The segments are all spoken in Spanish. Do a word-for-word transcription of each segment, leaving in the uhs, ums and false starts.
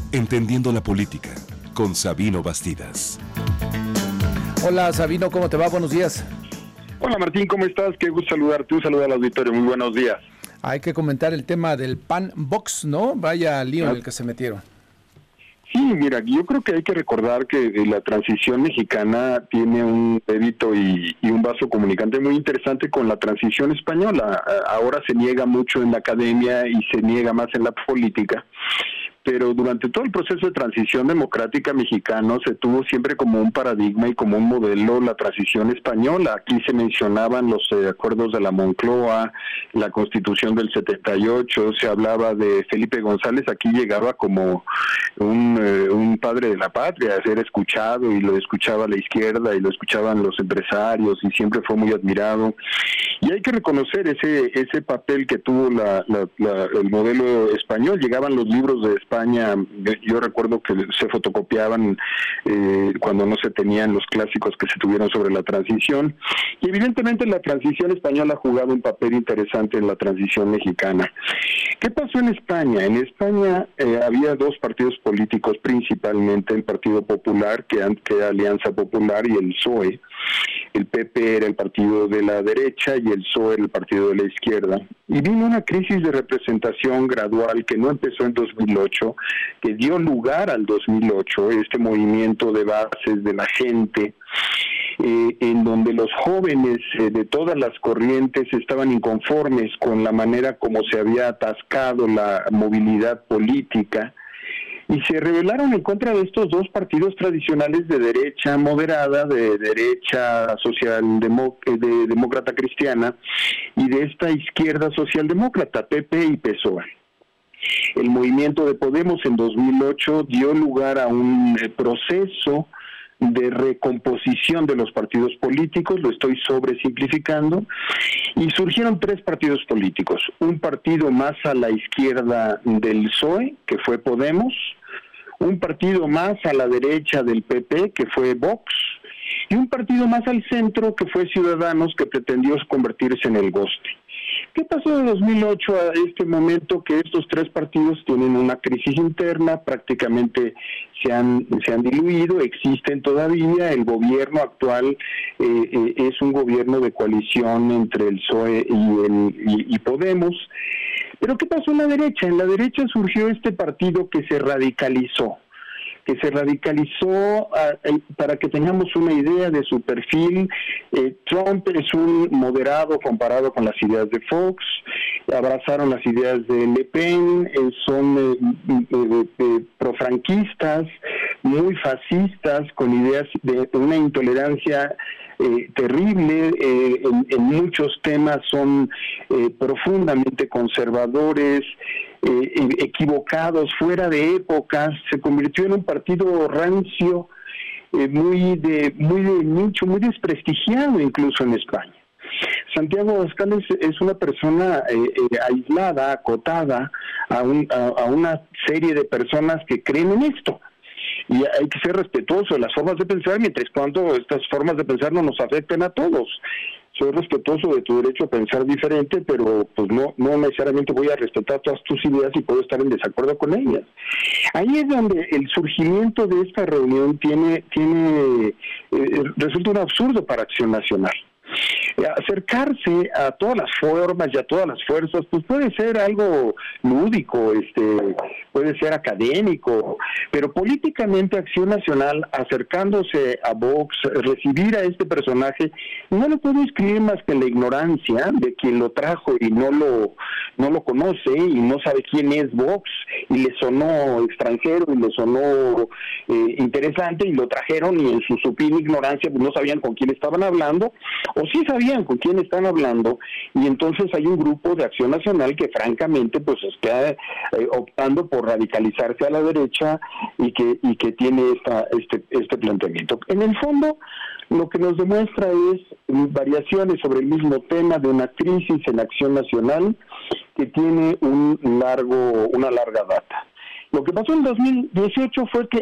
Entendiendo la política, con Sabino Bastidas. Hola Sabino, ¿cómo te va? Buenos días. Hola Martín, ¿cómo estás? Qué gusto saludarte, un saludo al auditorio, muy buenos días. Hay que comentar el tema del Pan Box, ¿no? Vaya lío en el que se metieron. Sí, mira, yo creo que hay que recordar que la transición mexicana tiene un débito y, y un vaso comunicante muy interesante con la transición española. Ahora se niega mucho en la academia y se niega más en la política, pero durante todo el proceso de transición democrática mexicano se tuvo siempre como un paradigma y como un modelo la transición española. Aquí se mencionaban los eh, acuerdos de la Moncloa, la Constitución del setenta y ocho, se hablaba de Felipe González, aquí llegaba como un, eh, un padre de la patria, a ser escuchado, y lo escuchaba la izquierda y lo escuchaban los empresarios y siempre fue muy admirado. Y hay que reconocer ese ese papel que tuvo la, la, la, el modelo español. Llegaban los libros de España, yo recuerdo que se fotocopiaban eh, cuando no se tenían los clásicos que se tuvieron sobre la transición, y evidentemente la transición española ha jugado un papel interesante en la transición mexicana. ¿Qué pasó en España? En España eh, había dos partidos políticos principalmente, el Partido Popular, que era Alianza Popular, y el P S O E. El P P era el partido de la derecha y el P S O E era el partido de la izquierda. Y vino una crisis de representación gradual que no empezó en dos mil ocho, que dio lugar al dos mil ocho, este movimiento de bases de la gente, eh, en donde los jóvenes eh, de todas las corrientes estaban inconformes con la manera como se había atascado la movilidad política, y se rebelaron en contra de estos dos partidos tradicionales de derecha moderada, de derecha socialdemócrata cristiana, y de esta izquierda socialdemócrata, P P y P S O E. El movimiento de Podemos en dos mil ocho dio lugar a un proceso de recomposición de los partidos políticos, lo estoy sobresimplificando, y surgieron tres partidos políticos: un partido más a la izquierda del P S O E, que fue Podemos; un partido más a la derecha del P P, que fue Vox; y un partido más al centro, que fue Ciudadanos, que pretendió convertirse en el GOSTE. ¿Qué pasó de dos mil ocho a este momento? Que estos tres partidos tienen una crisis interna, prácticamente se han se han diluido, existen todavía. El gobierno actual eh, eh, es un gobierno de coalición entre el P S O E y, el, y, y Podemos. Pero ¿qué pasó en la derecha? En la derecha surgió este partido que se radicalizó, que se radicalizó, uh, para que tengamos una idea de su perfil. eh, Trump es un moderado comparado con las ideas de Fox, abrazaron las ideas de Le Pen, eh, son eh, eh, eh, profranquistas, muy fascistas, con ideas de, de una intolerancia Eh, terrible, eh, en, en muchos temas son eh, profundamente conservadores, eh, equivocados, fuera de épocas. Se convirtió en un partido rancio, eh, muy de muy de nicho, muy desprestigiado incluso en España. Santiago Abascal es, es una persona eh, eh, aislada, acotada a, un, a, a una serie de personas que creen en esto. Y hay que ser respetuoso de las formas de pensar, mientras cuando estas formas de pensar no nos afecten a todos. Soy respetuoso de tu derecho a pensar diferente, pero pues no no necesariamente voy a respetar todas tus ideas y puedo estar en desacuerdo con ellas. Ahí es donde el surgimiento de esta reunión tiene tiene eh, resulta un absurdo para Acción Nacional. Acercarse a todas las formas y a todas las fuerzas, pues puede ser algo lúdico, este, puede ser académico, pero políticamente Acción Nacional, acercándose a Vox, recibir a este personaje, no lo puede inscribir más que en la ignorancia de quien lo trajo y no lo no lo conoce y no sabe quién es Vox, y le sonó extranjero y le sonó eh, interesante y lo trajeron, y en su supina ignorancia pues no sabían con quién estaban hablando, o sí sabían con quién están hablando, y entonces hay un grupo de Acción Nacional que francamente pues está eh, optando por radicalizarse a la derecha y que y que tiene esta este este planteamiento. En el fondo, lo que nos demuestra es variaciones sobre el mismo tema de una crisis en Acción Nacional que tiene un largo una larga data. Lo que pasó en dos mil dieciocho fue que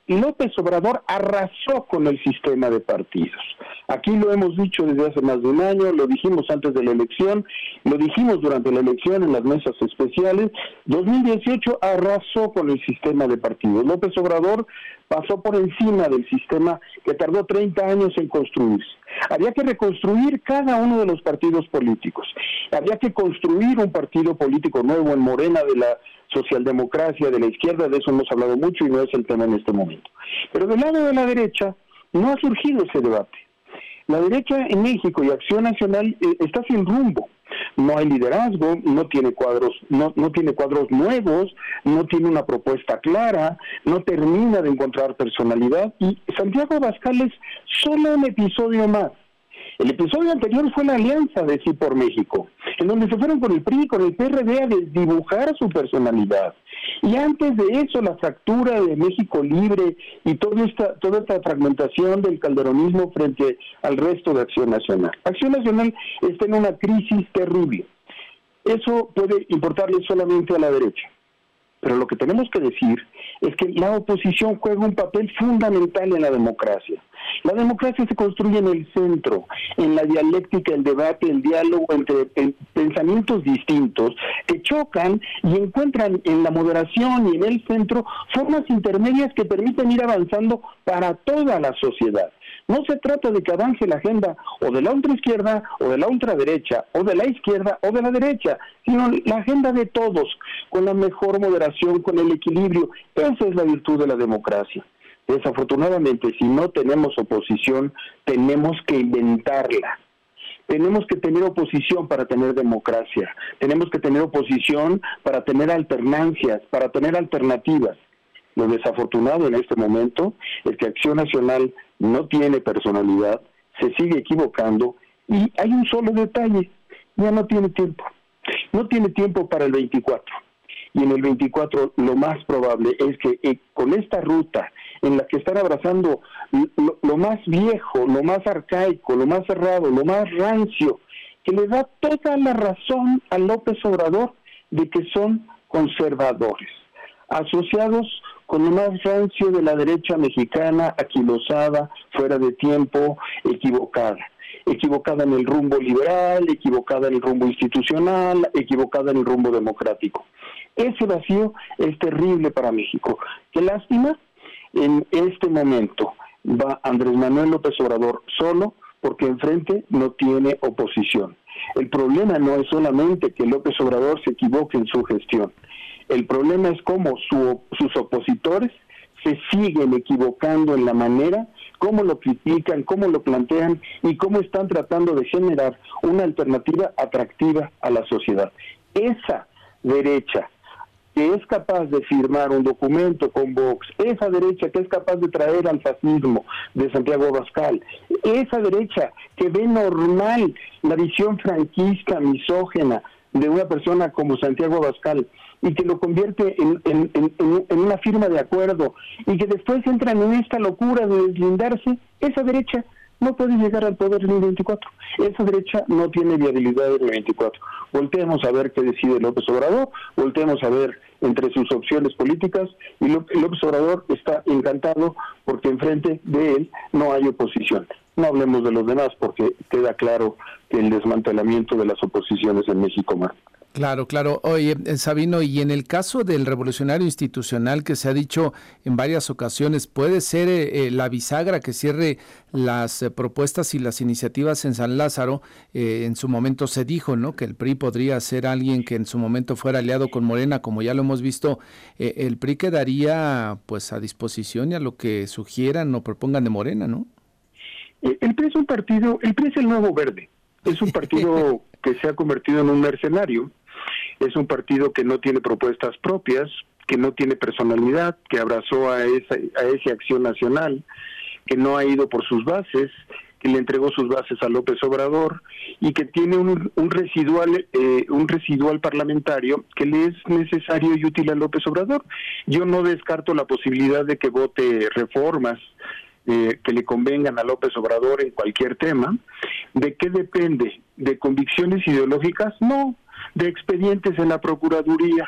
López Obrador arrasó con el sistema de partidos. Aquí lo hemos dicho desde hace más de un año, lo dijimos antes de la elección, lo dijimos durante la elección en las mesas especiales. dos mil dieciocho arrasó con el sistema de partidos. López Obrador pasó por encima del sistema que tardó treinta años en construirse. Había que reconstruir cada uno de los partidos políticos. Había que construir un partido político nuevo en Morena, de la socialdemocracia, de la izquierda. De eso hemos hablado mucho y no es el tema en este momento. Pero del lado de la derecha no ha surgido ese debate. La derecha en México y Acción Nacional eh, está sin rumbo. No hay liderazgo, no tiene cuadros, no, no tiene cuadros nuevos, no tiene una propuesta clara, no termina de encontrar personalidad, y Santiago Abascal es solo un episodio más. El episodio anterior fue la alianza de Sí por México, en donde se fueron con el P R I, con el P R D a desdibujar su personalidad. Y antes de eso, la fractura de México Libre y toda esta, toda esta fragmentación del calderonismo frente al resto de Acción Nacional. Acción Nacional está en una crisis terrible. Eso puede importarle solamente a la derecha. Pero lo que tenemos que decir es que la oposición juega un papel fundamental en la democracia. La democracia se construye en el centro, en la dialéctica, el debate, el diálogo entre pensamientos distintos que chocan y encuentran en la moderación y en el centro formas intermedias que permiten ir avanzando para toda la sociedad. No se trata de que avance la agenda o de la ultraizquierda o de la ultraderecha o de la izquierda o de la derecha, sino la agenda de todos, con la mejor moderación, con el equilibrio. Esa es la virtud de la democracia. Desafortunadamente, si no tenemos oposición, tenemos que inventarla. Tenemos que tener oposición para tener democracia. Tenemos que tener oposición para tener alternancias, para tener alternativas. Lo desafortunado en este momento es que Acción Nacional no tiene personalidad, se sigue equivocando, y hay un solo detalle: ya no tiene tiempo. No tiene tiempo para el veinticuatro. Y en el veinticuatro lo más probable es que eh, con esta ruta en la que están abrazando lo, lo más viejo, lo más arcaico, lo más cerrado, lo más rancio, que le da toda la razón a López Obrador de que son conservadores, asociados con lo más rancio de la derecha mexicana, aquilosada, fuera de tiempo, equivocada. Equivocada en el rumbo liberal, equivocada en el rumbo institucional, equivocada en el rumbo democrático. Ese vacío es terrible para México. Qué lástima, en este momento va Andrés Manuel López Obrador solo, porque enfrente no tiene oposición. El problema no es solamente que López Obrador se equivoque en su gestión. El problema es cómo su, sus opositores se siguen equivocando en la manera, cómo lo critican, cómo lo plantean y cómo están tratando de generar una alternativa atractiva a la sociedad. Esa derecha que es capaz de firmar un documento con Vox, esa derecha que es capaz de traer al fascismo de Santiago Abascal, esa derecha que ve normal la visión franquista, misógena de una persona como Santiago Abascal, y que lo convierte en, en, en, en una firma de acuerdo, y que después entran en esta locura de deslindarse, esa derecha no puede llegar al poder en el veinticuatro. Esa derecha no tiene viabilidad en el veinticuatro. Volteemos a ver qué decide López Obrador, volteemos a ver entre sus opciones políticas, y López Obrador está encantado porque enfrente de él no hay oposición. No hablemos de los demás porque queda claro que el desmantelamiento de las oposiciones en México, Mar. Claro, claro. Oye, Sabino, y en el caso del revolucionario institucional que se ha dicho en varias ocasiones, ¿puede ser eh, la bisagra que cierre las eh, propuestas y las iniciativas en San Lázaro? Eh, en su momento se dijo, ¿no?, que el P R I podría ser alguien que en su momento fuera aliado con Morena, como ya lo hemos visto. Eh, el P R I quedaría pues a disposición y a lo que sugieran o propongan de Morena, ¿no? El P R I es un partido, el P R I es el Nuevo Verde. Es un partido que se ha convertido en un mercenario. Es un partido que no tiene propuestas propias, que no tiene personalidad, que abrazó a esa, a esa Acción Nacional, que no ha ido por sus bases, que le entregó sus bases a López Obrador, y que tiene un, un residual eh, un residual parlamentario que le es necesario y útil a López Obrador. Yo no descarto la posibilidad de que vote reformas Eh, que le convengan a López Obrador en cualquier tema. ¿De qué depende? ¿De convicciones ideológicas? No. ¿De expedientes en la Procuraduría?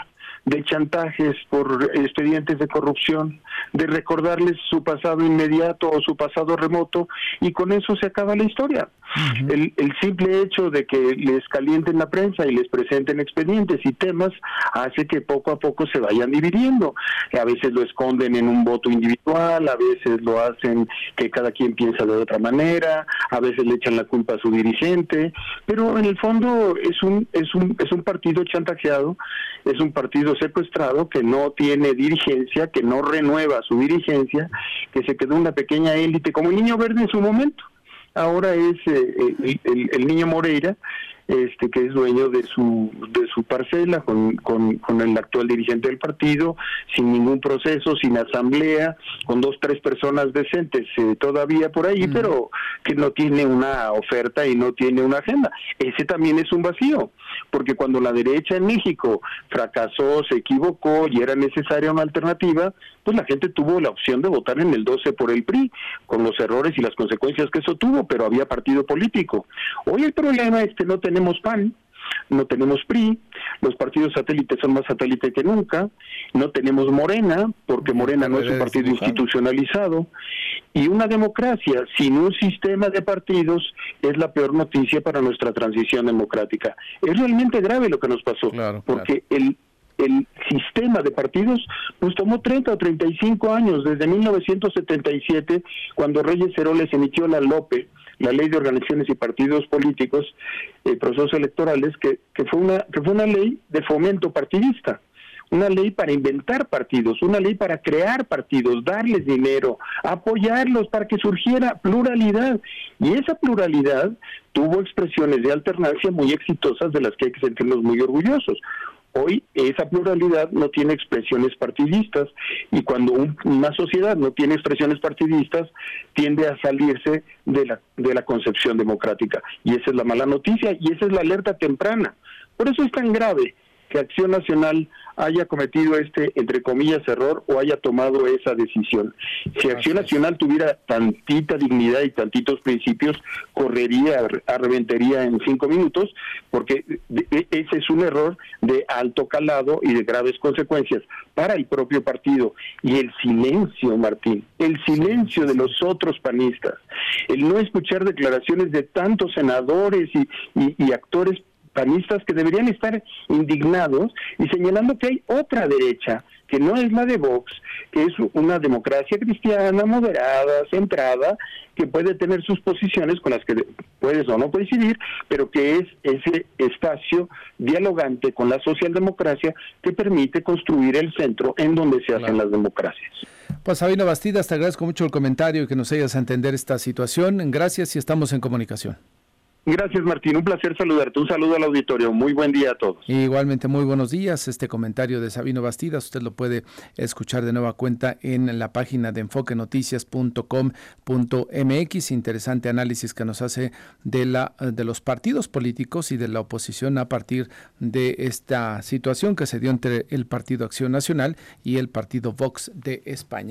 de chantajes por expedientes de corrupción, de recordarles su pasado inmediato o su pasado remoto, y con eso se acaba la historia. Uh-huh. El, el simple hecho de que les calienten la prensa y les presenten expedientes y temas hace que poco a poco se vayan dividiendo. A veces lo esconden en un voto individual, a veces lo hacen que cada quien piensa de otra manera, a veces le echan la culpa a su dirigente, pero en el fondo es un es un es un partido chantajeado, es un partido secuestrado que no tiene dirigencia, que no renueva su dirigencia, que se quedó una pequeña élite como el Niño Verde en su momento. Ahora es eh, el, el, el Niño Moreira, este que es dueño de su de su parcela con, con, con el actual dirigente del partido, sin ningún proceso, sin asamblea, con dos, tres personas decentes eh, todavía por ahí, mm. pero que no tiene una oferta y no tiene una agenda. Ese también es un vacío, porque cuando la derecha en México fracasó, se equivocó y era necesaria una alternativa, pues la gente tuvo la opción de votar en el doce por el P R I, con los errores y las consecuencias que eso tuvo, pero había partido político. Hoy el problema es que no tenemos P A N, no tenemos P R I, los partidos satélites son más satélites que nunca, no tenemos Morena, porque Morena no es un partido institucionalizado, y una democracia sin un sistema de partidos es la peor noticia para nuestra transición democrática. Es realmente grave lo que nos pasó, claro, porque claro. el el sistema de partidos pues tomó treinta o treinta y cinco años, desde mil novecientos setenta y siete, cuando Reyes Heroles emitió la LOPE, la Ley de Organizaciones y Partidos Políticos, eh, procesos electorales, que, que fue una que fue una ley de fomento partidista, una ley para inventar partidos, una ley para crear partidos, darles dinero, apoyarlos para que surgiera pluralidad, y esa pluralidad tuvo expresiones de alternancia muy exitosas de las que hay que sentirnos muy orgullosos. Hoy esa pluralidad no tiene expresiones partidistas, y cuando un, una sociedad no tiene expresiones partidistas, tiende a salirse de la, de la concepción democrática, y esa es la mala noticia, y esa es la alerta temprana. Por eso es tan grave que Acción Nacional haya cometido este, entre comillas, error, o haya tomado esa decisión. Si Acción Nacional tuviera tantita dignidad y tantitos principios, correría, arrementaría en cinco minutos, porque ese es un error de alto calado y de graves consecuencias para el propio partido. Y el silencio, Martín, el silencio de los otros panistas, el no escuchar declaraciones de tantos senadores y, y, y actores panistas que deberían estar indignados y señalando que hay otra derecha, que no es la de Vox, que es una democracia cristiana, moderada, centrada, que puede tener sus posiciones con las que puedes o no coincidir, pero que es ese espacio dialogante con la socialdemocracia que permite construir el centro en donde se hacen claro. las democracias. Pues Sabino Bastidas, te agradezco mucho el comentario y que nos ayudes a entender esta situación. Gracias y estamos en comunicación. Gracias, Martín, un placer saludarte, un saludo al auditorio, muy buen día a todos. Igualmente, muy buenos días. Este comentario de Sabino Bastidas usted lo puede escuchar de nueva cuenta en la página de enfoque noticias punto com punto m x. Interesante análisis que nos hace de la de los partidos políticos y de la oposición a partir de esta situación que se dio entre el Partido Acción Nacional y el Partido Vox de España.